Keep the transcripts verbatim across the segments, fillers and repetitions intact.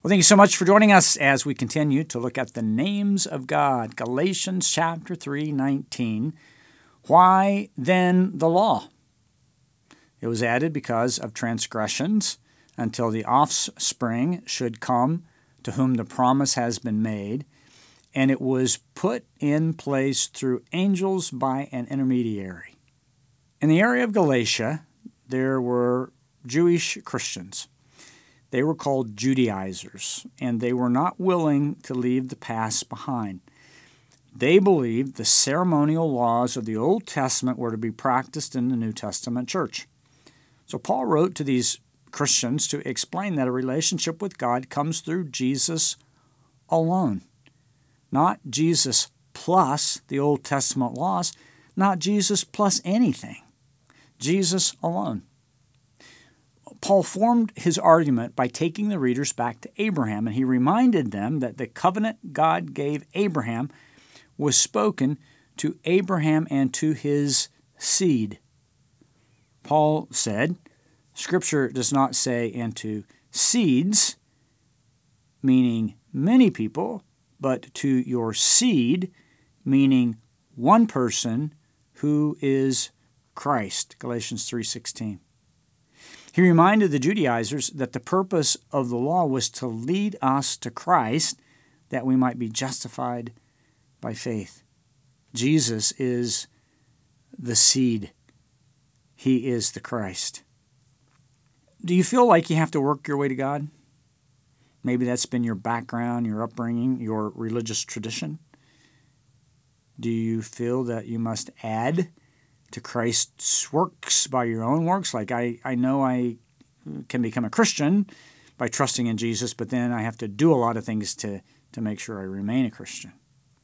Well, thank you so much for joining us as we continue to look at the names of God. Galatians chapter three nineteen. Why then the law? It was added because of transgressions, until the offspring should come to whom the promise has been made, and it was put in place through angels by an intermediary. In the area of Galatia, there were Jewish Christians. They were called Judaizers, and they were not willing to leave the past behind. They believed the ceremonial laws of the Old Testament were to be practiced in the New Testament church. So Paul wrote to these Christians to explain that a relationship with God comes through Jesus alone. Not Jesus plus the Old Testament laws, not Jesus plus anything. Jesus alone. Paul formed his argument by taking the readers back to Abraham, and he reminded them that the covenant God gave Abraham was spoken to Abraham and to his seed. Paul said, Scripture does not say and to seeds, meaning many people, but to your seed, meaning one person who is Christ. Galatians three sixteen. He reminded the Judaizers that the purpose of the law was to lead us to Christ, that we might be justified by faith. Jesus is the seed. He is the Christ. Do you feel like you have to work your way to God? Maybe that's been your background, your upbringing, your religious tradition. Do you feel that you must add to Christ's works by your own works? Like, I, I know I can become a Christian by trusting in Jesus, but then I have to do a lot of things to, to make sure I remain a Christian.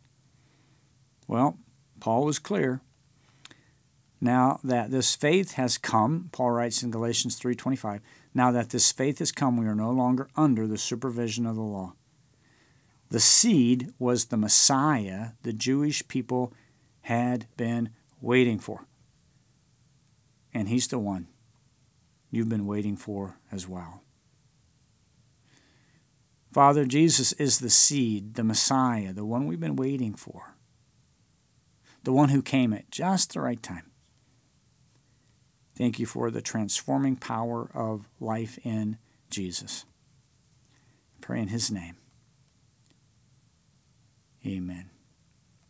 Well, Paul was clear. Now that this faith has come, Paul writes in Galatians three twenty-five, now that this faith has come, we are no longer under the supervision of the law. The seed was the Messiah the Jewish people had been waiting for. And he's the one you've been waiting for as well. Father, Jesus is the seed, the Messiah, the one we've been waiting for. The one who came at just the right time. Thank you for the transforming power of life in Jesus. I pray in his name. Amen.